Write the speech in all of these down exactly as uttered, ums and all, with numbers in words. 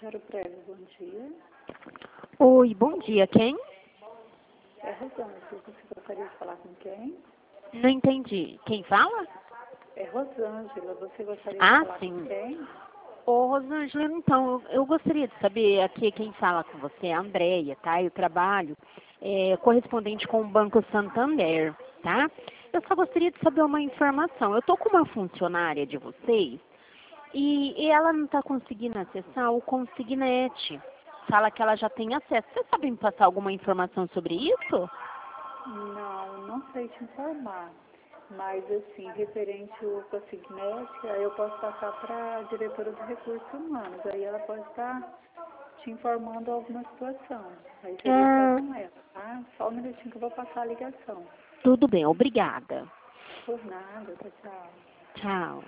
Quero prévio, bom dia. Oi, bom dia. Quem? É Rosângela. Você gostaria de falar com quem? Não entendi. Quem fala? É Rosângela. Você gostaria de Ah, falar sim. com quem? Ô, Rosângela, então, eu, eu gostaria de saber aqui quem fala com você, é a Andréia, tá? Eu trabalho é, correspondente com o Banco Santander, tá? Eu só gostaria de saber uma informação. Eu tô com uma funcionária de vocês e, e ela não está conseguindo acessar o Consignet. Fala que ela já tem acesso. Você sabe me passar alguma informação sobre isso? Não, não sei te informar. Mas, assim, referente ao Consignet, aí eu posso passar para a diretora de recursos humanos. Aí ela pode estar te informando alguma situação. Aí você vê só Ah, com ela, tá? Só um minutinho que eu vou passar a ligação. tudo bem, obrigada. Por nada, tchau, tchau. Tchau.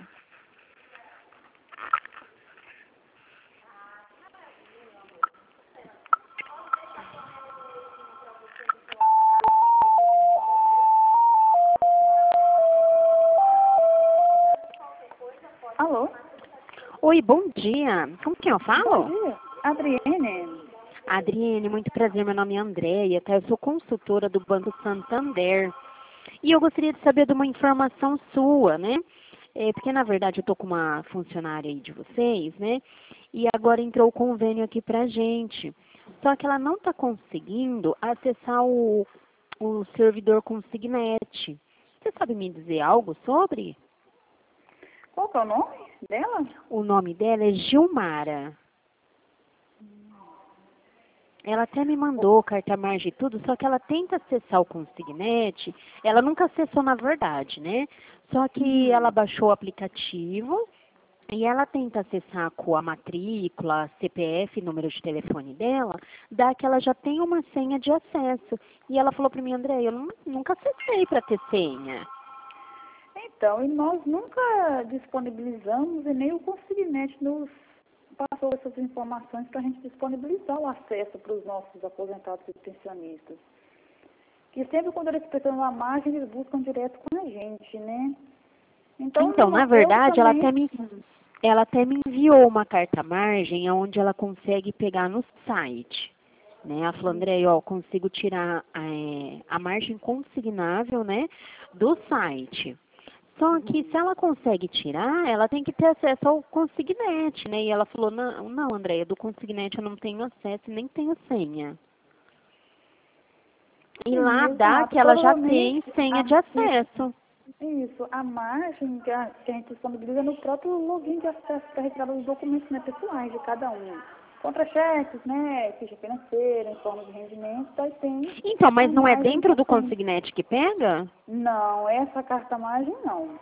Alô? Oi, bom dia. Com quem eu Bom falo? dia. Adriene? Adriene, muito prazer, meu nome é Andréia, tá? Eu sou consultora do Banco Santander. E eu gostaria de saber de uma informação sua, né? É, porque, na verdade, eu tô com uma funcionária aí de vocês, né? E agora entrou o convênio aqui pra gente. Só que ela não está conseguindo acessar o, o servidor Consignet. Você sabe me dizer algo sobre? Qual que é o nome dela? O nome dela é Gilmara. Ela até me mandou carta-margem e tudo, só que ela tenta acessar o Consignet, ela nunca acessou na verdade, né? Só que ela Hum, baixou o aplicativo e ela tenta acessar com a matrícula, C P F, número de telefone dela, dá que ela já tem uma senha de acesso. E ela falou para mim, André, eu nu- nunca acessei para ter senha. então, e nós nunca disponibilizamos e nem o Consignet nos passou essas informações para a gente disponibilizar o acesso para os nossos aposentados e pensionistas. Que sempre quando eles precisam da margem, eles buscam direto com a gente, né? Então, Então, na não- eu verdade, ela também, até me, ela até me enviou uma carta-margem onde ela consegue pegar no site. Né? Ela falou, André, ó, consigo tirar é, a margem consignável, né, do site. Só que se ela consegue tirar, ela tem que ter acesso ao Consignet, né? E ela falou, não, não, Andréia, do Consignet eu não tenho acesso e nem tenho senha. E sim, lá dá exato, que ela já tem provavelmente, senha a, de acesso. isso, a margem que a, que a gente disponibiliza no próprio login de acesso para retirada dos documentos, né, pessoais de cada um. Contra-cheques, né, ficha financeira, informe de rendimento, daí tem Então, a mas não é margem dentro do também. Consignet que pega? Não, essa carta-margem não.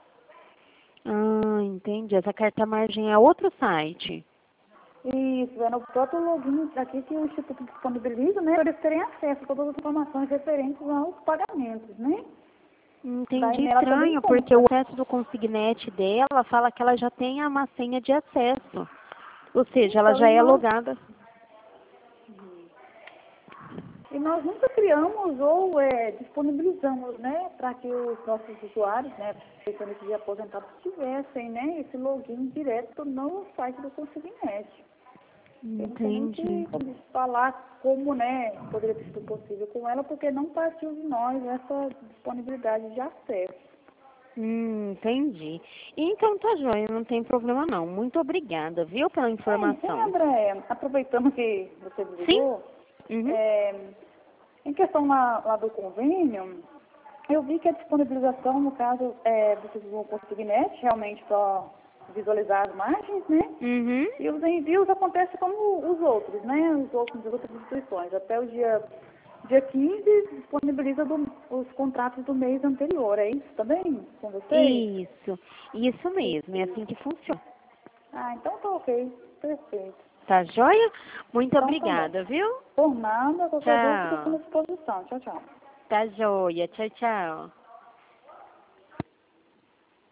Ah, entendi. Essa carta-margem é outro site. Isso, é no próprio login aqui que o Instituto disponibiliza, né, para eles terem acesso a todas as informações referentes aos pagamentos, né? Daí Entendi, nela também estranho, porque conta. o acesso do Consignet dela fala que ela já tem uma senha de acesso. Ou seja, ela Então, já e é nós, logada. e nós nunca criamos ou é, disponibilizamos, né, para que os nossos usuários, né, pensionistas e aposentados tivessem, né, esse login direto no site do Consignet. Eu não sei nem Entendi. que como falar como, né, poderia ter sido possível com ela, porque não partiu de nós essa disponibilidade de acesso. Hum, entendi. Então tá joia, não tem problema não. Muito obrigada, viu, pela Hein, hein, informação. André, aproveitando que você Sim? ligou, Uhum. é, em questão lá, lá do convênio, eu vi que a disponibilização, no caso, é, vocês vão conseguir net, realmente para visualizar as margens, né? Uhum. E os envios acontecem como os outros, né? Os outros, as outras instituições. Até o dia, dia quinze, disponibiliza do- os contratos do mês anterior. É isso também com vocês? Isso, isso mesmo, é assim que funciona. Ah, então tá ok. Perfeito. Tá joia? Muito Então tá bom. obrigada, viu? Por nada, qualquer dúvida, fico à Tchau. disposição. Tchau, tchau. Tá joia. Tchau, tchau.